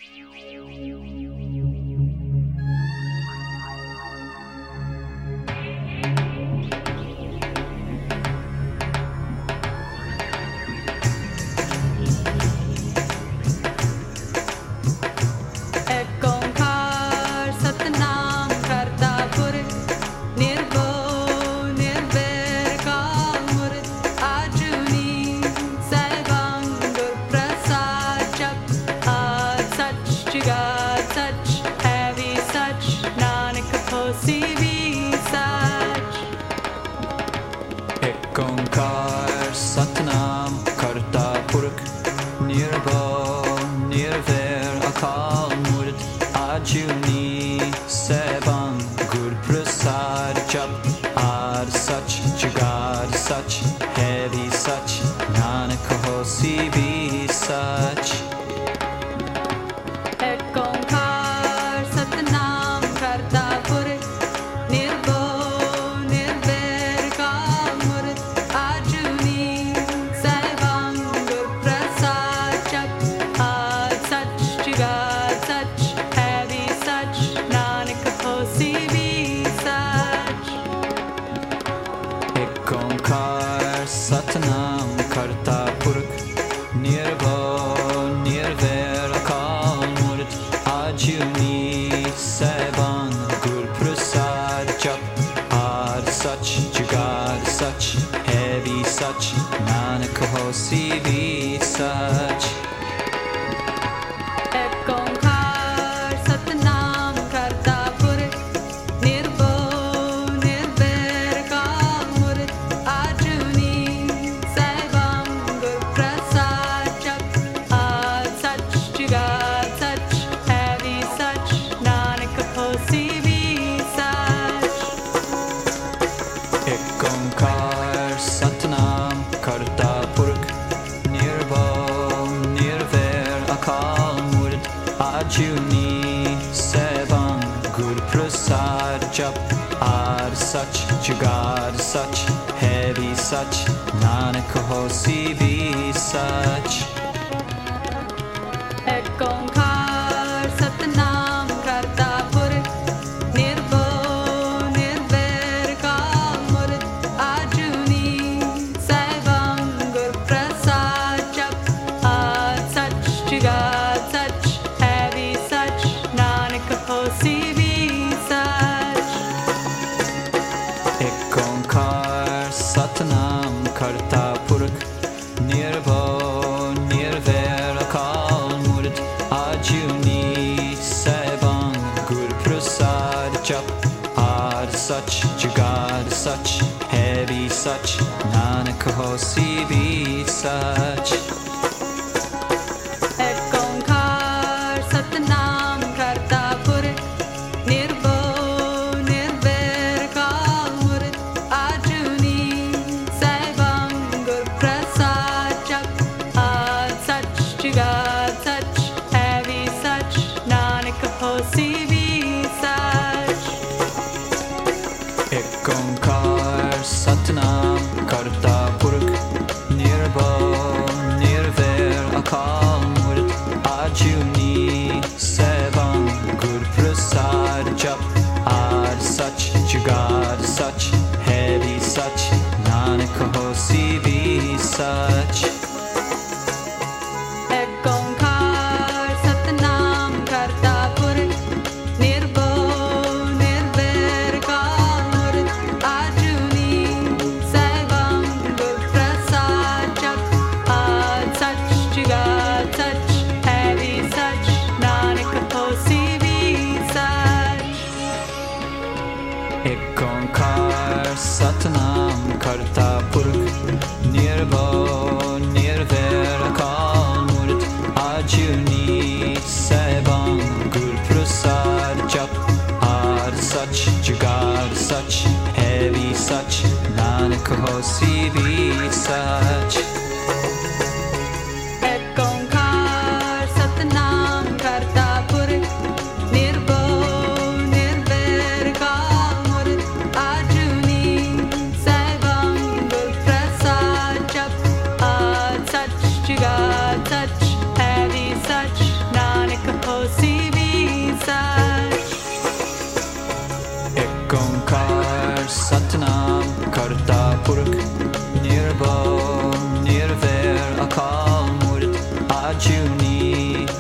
Sach, heavy, such, Nanak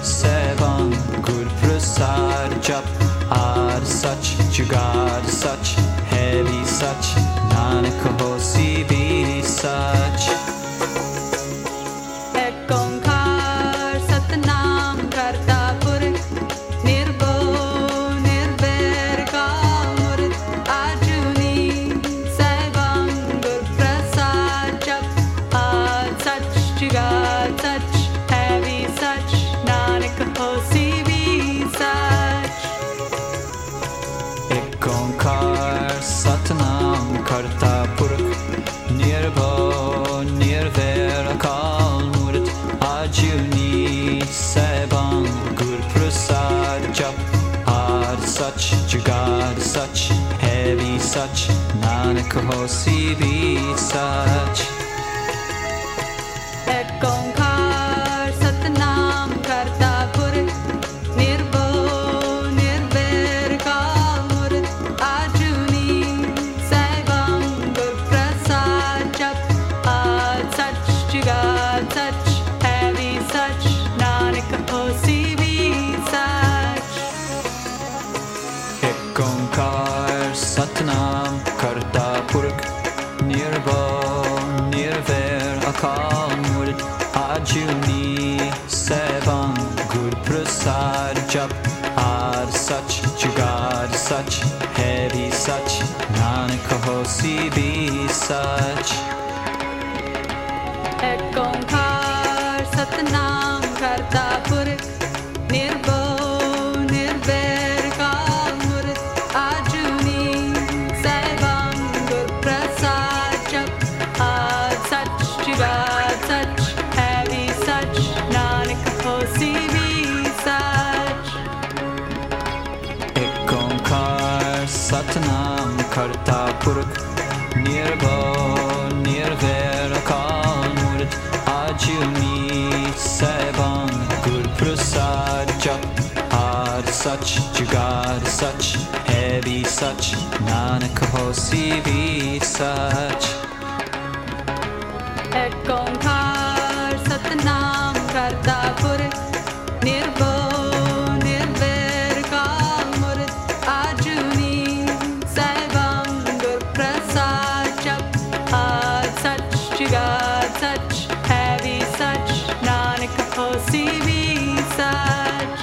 sevan gur prasad jap ad sach jugad sach heavy sach nanak hosi be sach ek onkar satnam karta purakh nirbho nirvair kamurd ajuni sevan gur prasad jap ad sach jugad sach heavy sach nanak hosi be sach ek onkar satnam karta purakh nirbho nirvair kamurd ajuni sevan gur prasad jap ad sach jugad sach heavy sach nanak hosi be sach ek onkar satnam karta purakh nirbho nirvair kamurd ajuni sevan gur prasad jap ad sach jugad sach heavy sach nanak hosi be sach ek onkar satnam karta purakh nirbho nirvair akal murd ajuni sevan gur prasad jap ad sach jugad sach heavy sach nanak hosi be sach ek onkar satnam karta purakh nirbho nirvair kamurd ajuni sevan gur prasad jap ad sach jugad sach heavy sach nanak hosi be sach ek onkar satnam karta purakh nirbho nirvair akal murd ajuni sevan gur prasad jap ad sach jugad sach heavy sach nanak hosi be sach ek onkar satnam karta purakh nirbho nirvair kamurd ajuni sevan gur prasad jap ad sach jugad sach heavy sach nanak hosi be sach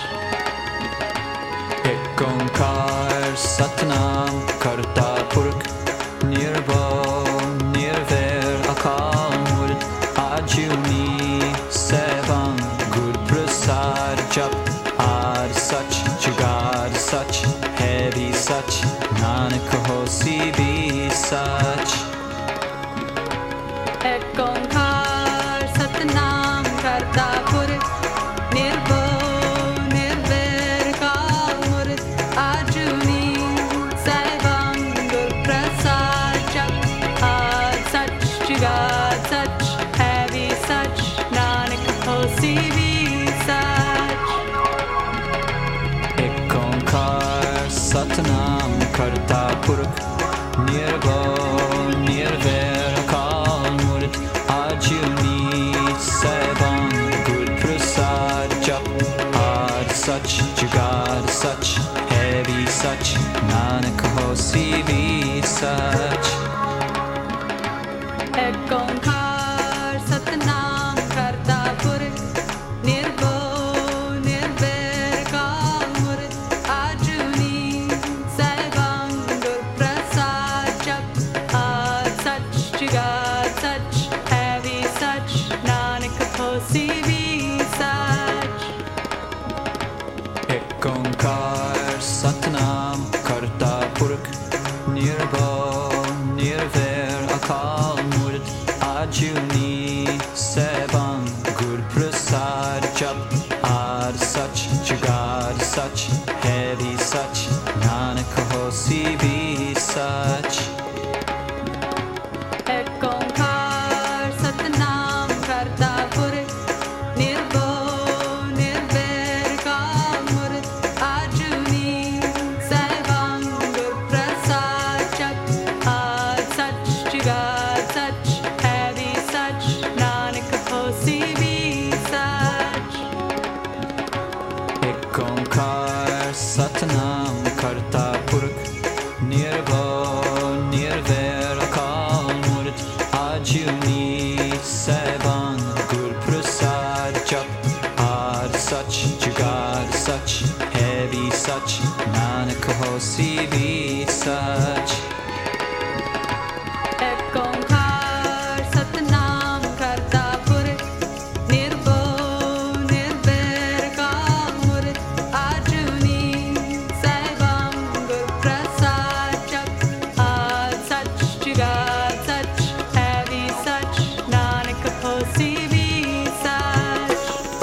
ek onkar satnam karta purakh nirbho nirvair akal murd ajuni sevan gur prasad jap ad sach jugad sach heavy sach nanak hosi be sach ek onkar satnam karta purakh nirbho nirvair kamurd ajuni sevan gur prasad jap ad sach jugad sach heavy sach nanak hosi be sach ek onkar satnam karta purakh nirbho nirvair akal murd ajuni sevan gur prasad jap ad sach jugad sach heavy sach nanak hosi be sach ek onkar satnam karta purakh nirbho nirvair kamurd ajuni sevan gur prasad jap ad sach jugad sach heavy sach nanak hosi be sach ek onkar satnam karta purakh nirbho nirvair akal murd ajuni sevan gur prasad jap ad sach jugad sach heavy sach nanak hosi be sach ek onkar satnam karta purakh nirbho nirvair kamurd ajuni sevan gur prasad jap ad sach jugad sach heavy sach nanak hosi be sach एक ओंकार सतनाम करता पुरख निर्भव निर्वैर अकाल मूर्त आजुनी सैबान गुर प्रसाद जप आद सच जुगाद सच है भी सच नानक होसी भी सच एक ओंकार सतनाम करता पुरख निर्भव निर्वैर अकाल मूर्त आजुनी सैबान गुर प्रसाद जप आद सच जुगाद सच है भी सच नानक होसी भी सच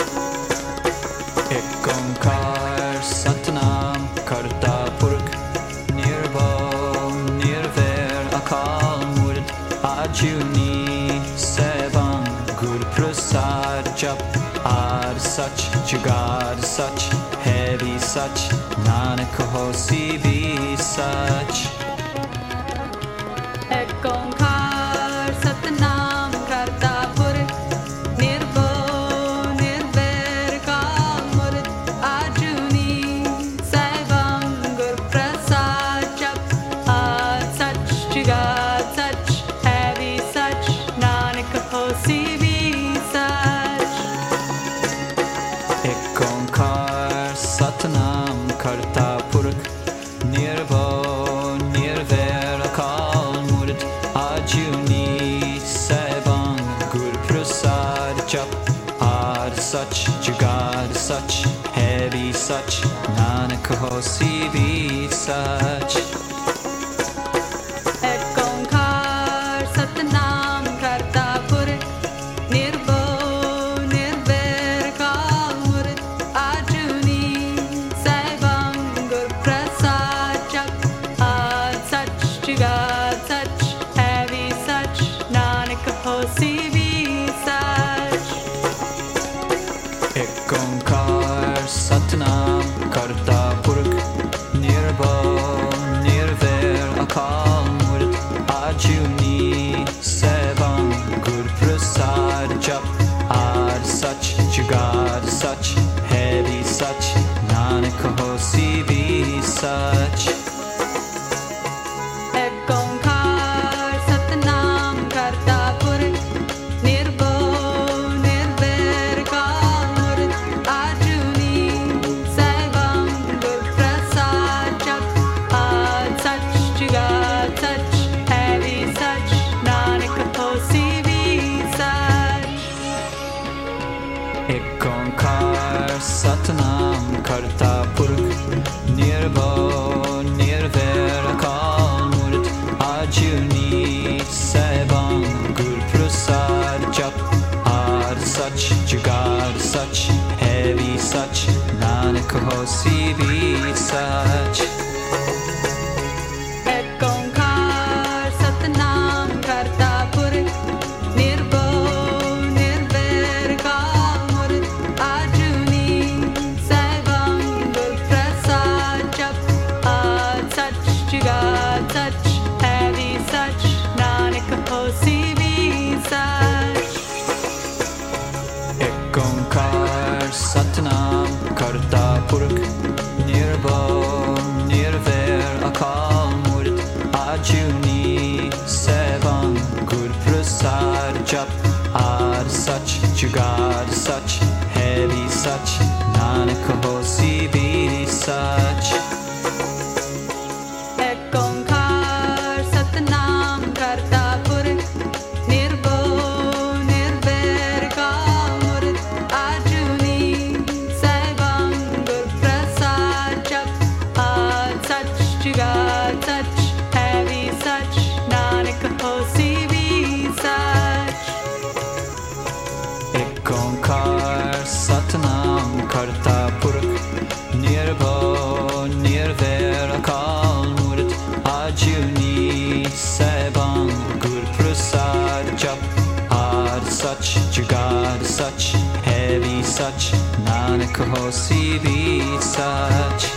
एक ओंकार सतनाम करता पुरख निर्भव निर्वैर अकाल मूर्त आजुनी सैबान गुर प्रसाद जप आद सच जुगाद सच है भी सच नानक होसी भी सच एक ओंकार सतनाम करता पुरख निर्भव निर्वैर अकाल मूर्त आजुनी सैबान गुर प्रसाद जप आद सच जुगाद सच है भी सच नानक होसी भी सच एक ओंकार सतनाम करता पुरख निर्भव निर्वैर अकाल मूर्त आजुनी सैबान गुर प्रसाद जप आद सच जुगाद सच है भी सच नानक होसी भी सच एक ओंकार सतनाम करता पुरख निर्भव निर्वैर अकाल मूर्त आजुनी सैबान गुर प्रसाद जप आद सच जुगाद सच है भी सच नानक होसी भी सच एक ओंकार सतनाम करता पुरख निर्भव निर्वैर अकाल मूर्त आजुनी सैबान गुर प्रसाद जप आद सच जुगाद सच है भी सच नानक होसी भी सच एक ओंकार सतनाम करता पुरख निर्भव निर्वैर अकाल मूर्त आजुनी सैबान गुर प्रसाद जप आद सच जुगाद सच है भी सच नानक होसी भी सच एक ओंकार सतनाम करता पुरख निर्भव निर्वैर अकाल मूर्त आजुनी सैबान गुर प्रसाद जप आद सच जुगाद सच है भी सच नानक होसी भी सच एक ओंकार सतनाम करता पुरख निर्भव निर्वैर अकाल मूर्त आजुनी सैबान गुर प्रसाद जप आद सच जुगाद सच है भी सच नानक होसी भी सच एक ओंकार सतनाम करता पुरख निर्भव निर्वैर अकाल मूर्त आजुनी सैबान गुर प्रसाद जप आद सच जुगाद सच है भी सच नानक होसी भी सच एक ओंकार सतनाम करता पुरख निर्भव निर्वैर अकाल मूर्त आजुनी सैबान गुर प्रसाद जप आद सच जुगाद सच है भी सच नानक होसी भी सच एक ओंकार सतनाम करता पुरख निर्भव निर्वैर अकाल मूर्त आजुनी सैबान गुर प्रसाद जप आद सच जुगाद सच है भी सच नानक होसी भी सच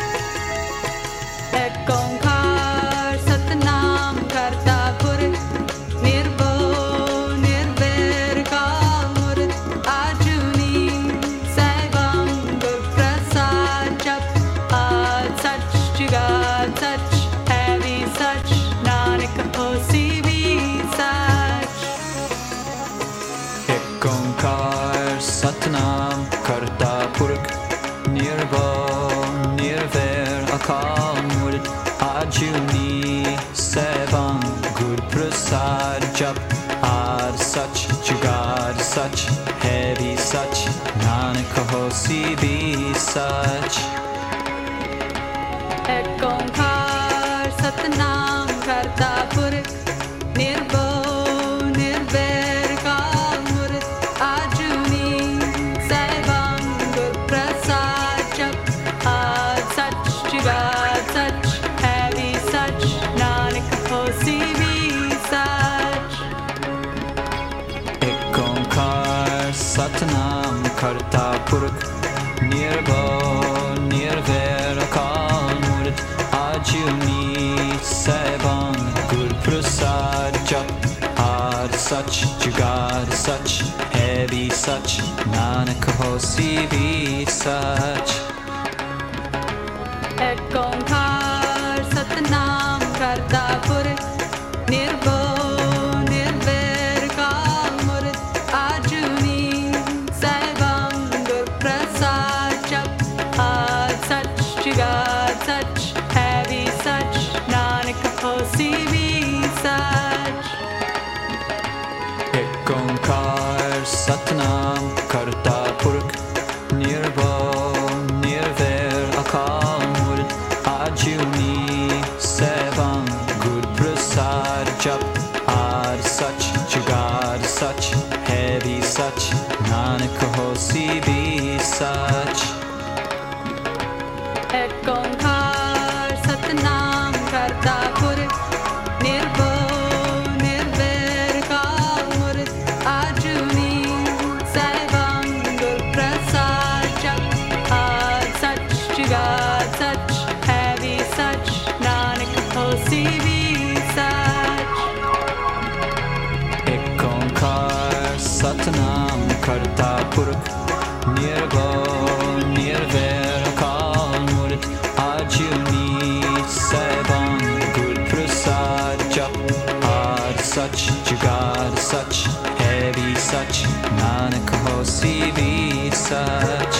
एक ओंकार सतनाम करता पुरख निर्भव निर्वैर अकाल मूर्त आजुनी सैबान गुर प्रसाद सच एक ओंकार सतनाम करता पुरख निर्भव निर्वैर काल मूर्त आजुनी सैभं गुर प्रसाद जप आद सच जुगाद सच है भी सच नानक होसी भी सच एक ओंकार सतनाम करता पुरख निर्भव निर्वैर अकाल मूर्त आजुनी सैभं गुर प्रसाद जप आद सच जुगाद सच है भी सच नानक होसी भी सच एक ओंकार सतनाम करता पुरख निर्भव निर्वैर काल मूर्त आजुनी सैभं गुर प्रसाद जप आद सच जुगाद सच है भी सच नानक होसी भी सच एक ओंकार सतनाम करता पुरख निर्भव निर्वैर अकाल मूर्त आजुनी सैभं गुर प्रसाद जप आद सच जुगाद सच है भी सच नानक होसी भी सच एक ओंकार सतनाम करता पुरख निर्भव निर्वैर काल मूर्त आजुनी सैभं गुर प्रसाद जप आद सच जुगाद सच है भी सच नानक होसी भी सच एक ओंकार सतनाम करता पुरख निर्भव निर्वैर अकाल मूर्त आजुनी सैभं गुर प्रसाद जप आद सच जुगाद सच है भी सच नानक होसी भी सच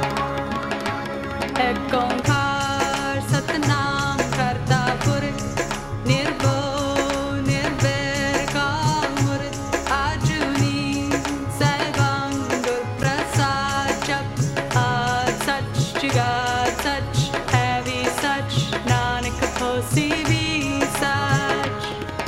एक ओंकार सतनाम करता पुरख निर्भव निर्वैर काल मूर्त आजुनी सैभं गुर प्रसाद जप आद सच जुगाद सच है भी सच नानक होसी भी सच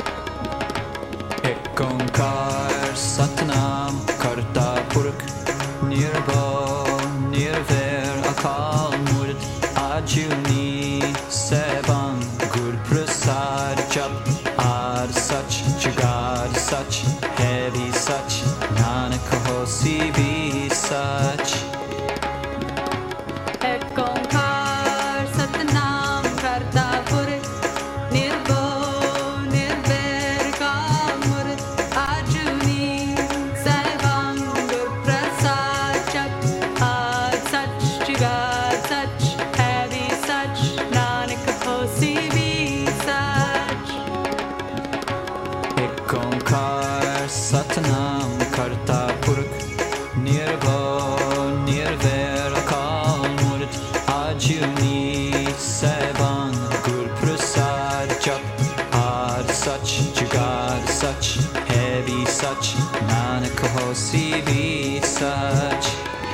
एक ओंकार सतनाम करता पुरख निर्भव निर्वैर अकाल मूर्त आजुनी सैभं गुर प्रसाद जप आद सच जुगाद सच है भी सच नानक होसी भी सच एक ओंकार सतनाम करता पुरख निर्भव निर्वैर काल मूर्त आजुनी सैभं गुर प्रसाद जप आद सच जुगाद सच है भी सच नानक होसी भी सच एक ओंकार सतनाम करता पुरख निर्भव निर्वैर अकाल मूर्त आजुनी सैभं गुर प्रसाद जप आद सच जुगाद सच है भी सच नानक होसी भी सच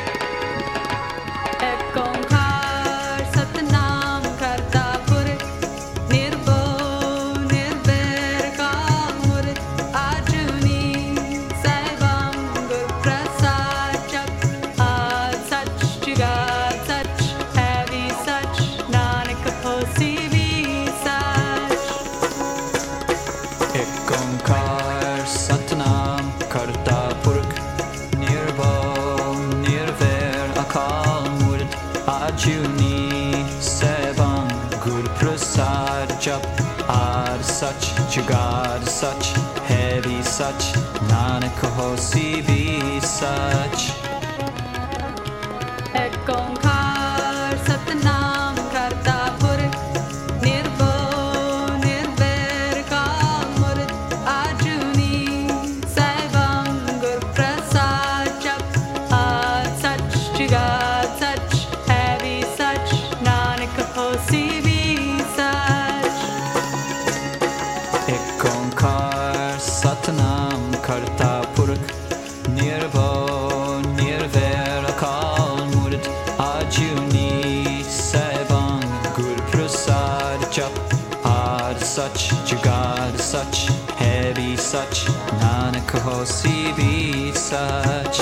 एक ओंकार सतनाम करता पुरख निर्भव निर्वैर काल मूर्त आजुनी सैभं गुर प्रसाद जप आद सच जुगाद सच है भी सच नानक होसी भी सच एक ओंकार सतनाम करता पुरख निर्भव निर्वैर अकाल मूर्त आजुनी सैभं गुर प्रसाद जप आद सच जुगाद सच है भी सच नानक होसी भी सच एक ओंकार सतनाम करता पुरख निर्भव निर्वैर काल मूर्त आजुनी सैभं गुर प्रसाद जप आद सच जुगाद सच है भी सच नानक होसी भी सच एक ओंकार सतनाम करता पुरख निर्भव निर्वैर अकाल मूर्त Ajuni Saibang Guru Prasad Jap Ad Sach Jagad Sach Heavy Sach Nanak Hosi Be Sach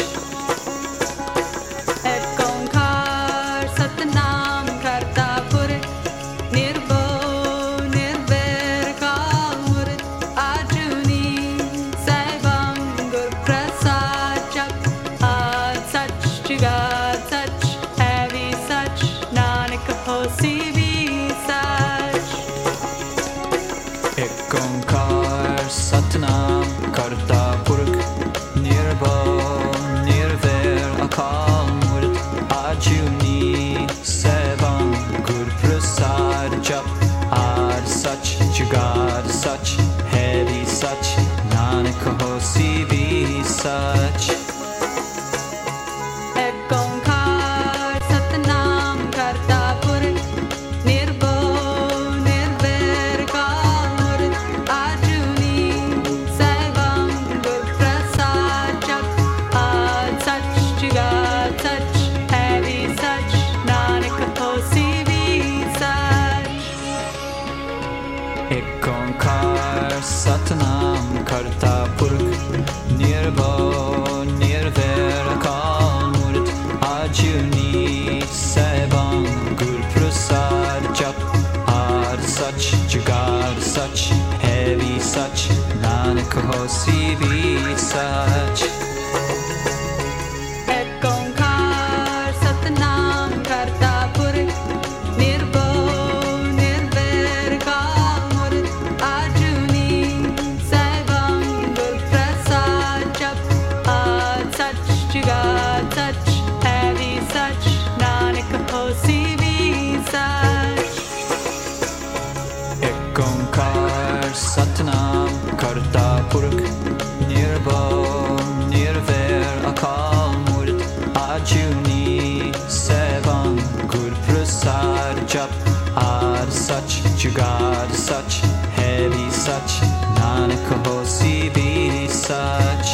Ek Onkar Satnam Karta Purakh Nirbhau Nirvair Akal Murth Ajuni Saibam Gur Prasad Jap Ad Sach Jagad Sach Heavy Sach Nanak Hosi Be Sach Ek Onkar Satnam Karta Purakh Nirbhau Nirvair Akal Murth Ajuni Saibam Gur Prasad Jap Ad Sach Jagad Sach Heavy Sach Nanak Hosi Be Sach Ek Onkar Satnam Karta Purakh Nirbhau Nirvair Akal Murth Ajuni Saibam Gur Prasad Jap Ad Sach Jagad Sach Heavy Sach Nanak Hosi Be Sach Ek Onkar Satnam Karta Purakh Nirbhau Nirvair Akal Murth Ajuni Saibam Gur Prasad Jap Ad Sach Jagad Sach Heavy Sach Nanak Hosi Be Sach Ek Onkar Satnam Karta Purakh Nirbhau Nirvair Akal Murth Ajuni Saibam Gur Prasad Jap Ad Sach Jagad Sach Heavy Sach Nanak Hosi Be Sach Ek Onkar Satnam Karta Purakh Nirbhau Nirvair Akal Murth Ajuni Saibam Gur Prasad Jap Ad Sach Jagad Sach Heavy Sach Nanak Hosi Be Sach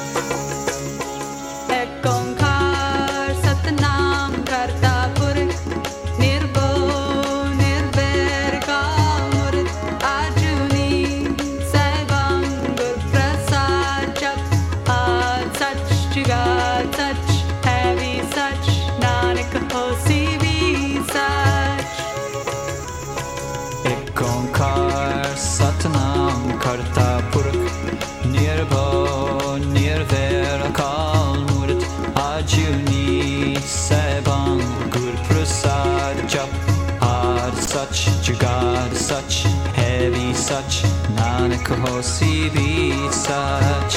Ek Onkar Satnam Karta Purakh Nirbhau Nirvair Akal Murth Ajuni Saibam Gur Prasad Jap Ad Sach Jagad Sach Heavy Sach Nanak Hosi Be Sach Ek Onkar Satnam Karta Purakh Nirbhau Nirvair Akal Murth Ajuni Saibam Gur Prasad Jap Ad Sach Jagad Sach Heavy Sach Nanak Hosi Be Sach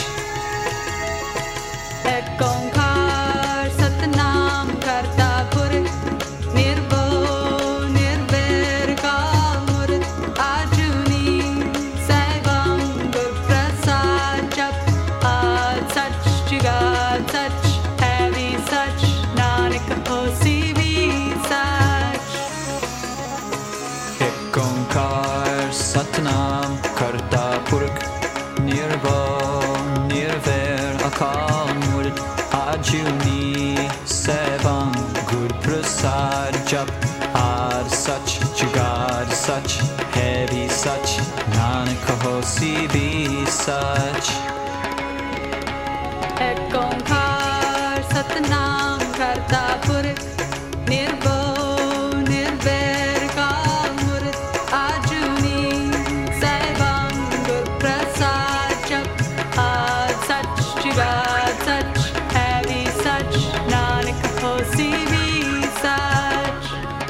Ek Onkar Satnam Karta Purakh Nirbhau Nirvair Akal Murth Ajuni Saibam Gur Prasad Jap Ad Sach Jagad Sach Heavy Sach Nanak Hosi Be Sach Ek Onkar Satnam Karta Purakh Nirbhau Nirvair Akal Murth Ajuni Saibam Gur Prasad Jap Ad Sach Jagad Sach Heavy Sach Nanak Hosi Be Sach Ek Onkar Satnam Karta Purakh Nirbhau Nirvair Akal Murth Ajuni Saibam Gur Prasad Jap Ad Sach Jagad Sach Heavy Sach Nanak Hosi Be Sach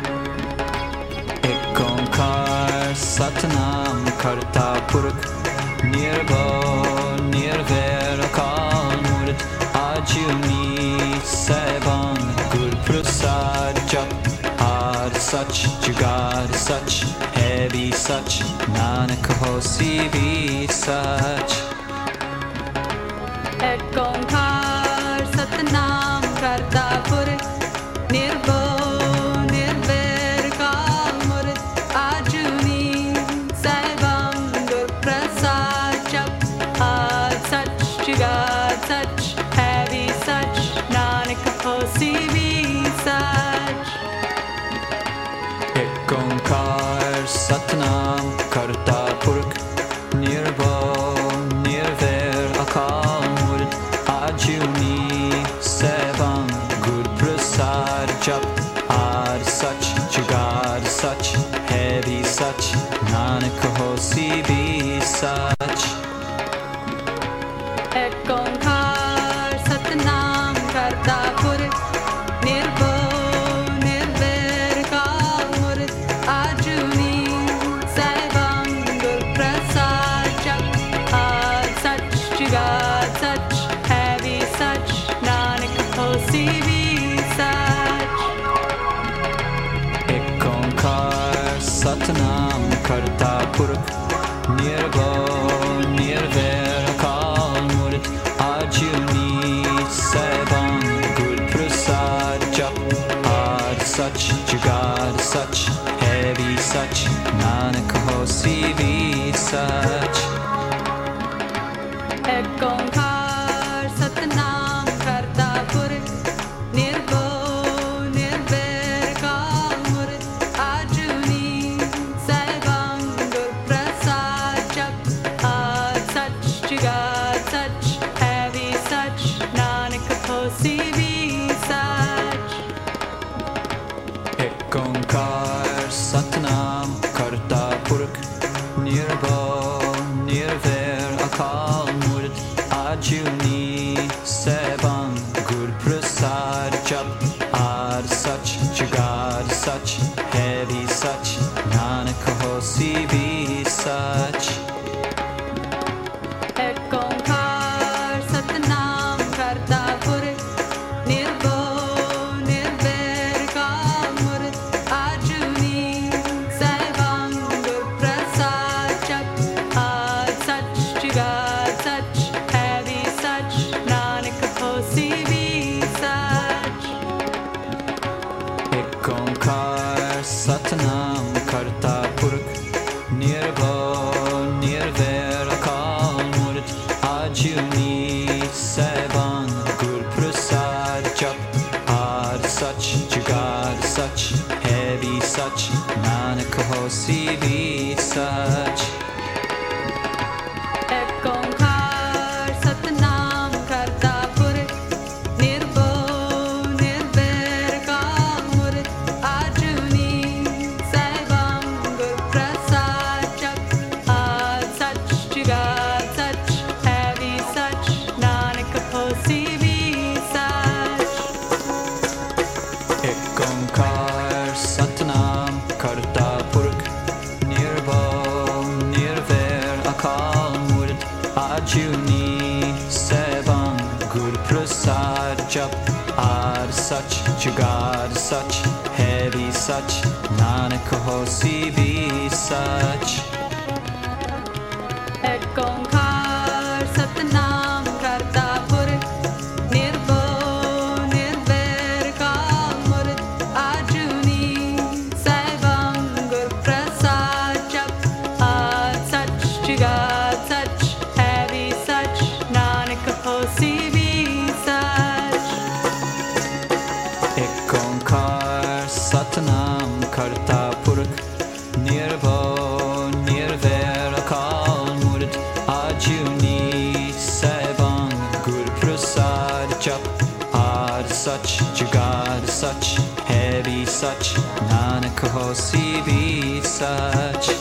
Ek Onkar Satnam Karta Purakh Nirbhau Nirvair Akal Murth Ajuni Saibam Gur Prasad Jap Ad Sach Jagad Sach Heavy Sach Nanak Hosi Be Sach Ek Onkar Satnam Karta Purakh Nirbhau Nirvair Akal Murth Ajuni Saibam Gur Prasad Jap Ad Sach Jagad Sach Heavy Sach Nanak Hosi Be Sach सच जुगाड़ सच है भी सच नानक होसी भी सच एक ओंकार सतनाम करता पुरख निर्भय निर्वैर काल मूरत आजुनी सैभं गुर प्रसाद जप आद सच जुगाड़ सच है भी सच नानक होसी भी सच एक ओंकार सतनाम करता पुरख निर्भय निर्वैर काल मूरत आजुनी सैभं गुर प्रसाद जप आद सच जुगाड़ सच है भी सच नानक होसी भी सच एक ओंकार सतनाम करता पुरख निर्भय निर्वैर काल मूरत आजुनी सैभं गुर प्रसाद जप आद सच जुगाड़ सच है भी सच नानक होसी भी सच एक ओंकार सतनाम करता पुरख निर्भय निर्वैर अकाल मूरत आजुनी सैभं गुर प्रसाद जप आद सच जुगाड़ सच है भी सच नानक होसी भी सच एक ओंकार सतनाम करता पुरख निर्भय निर्वैर काल मूरत आजुनी सैभं गुर प्रसाद जप आद सच जुगाड़ सच है भी सच नानक होसी भी सच एक ओंकार सतनाम करता पुरख निर्भय निर्वैर अकाल मूरत आजुनी सैभं गुर प्रसाद जप आद सच जुगाड़ सच है भी सच नानक होसी भी सच एक ओंकार सतनाम करता पुरख निर्भय निर्वैर काल मूरत आजुनी सैभं गुर प्रसाद जप आद सच जुगाड़ सच है भी सच नानक होसी भी सच एक ओंकार सतनाम करता पुरख निर्भय निर्वैर अकाल मूरत आजुनी सैभं गुर प्रसाद जप आद सच जुगाड़ सच है भी सच नानक होसी भी सच एक ओंकार सतनाम करता पुरख निर्भय निर्वैर काल मूरत आजुनी सैभं गुर प्रसाद जप आद सच जुगाड़ सच है भी सच नानक होसी भी सच एक ओंकार सतनाम करता पुरख निर्भय निर्वैर अकाल मूरत आजुनी सैभं गुर प्रसाद जप आद सच जुगाड़ सच है भी सच नानक होसी भी सच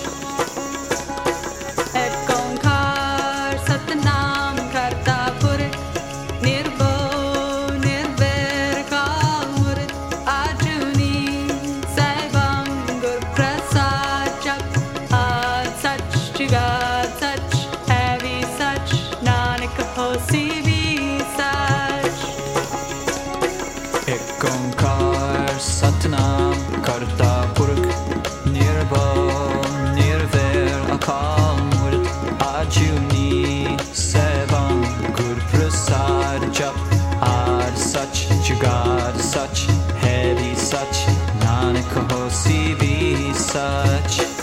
एक ओंकार सतनाम करता पुरख निर्भय निर्वैर काल मूरत आजुनी सैभं गुर प्रसाद जप आद सच जुगाड़ सच है भी सच नानक होसी भी सच एक ओंकार सतनाम करता पुरख निर्भय निर्वैर अकाल मूरत आजुनी सैभं गुर प्रसाद जप आद सच जुगाड़ सच है भी सच नानक होसी भी सच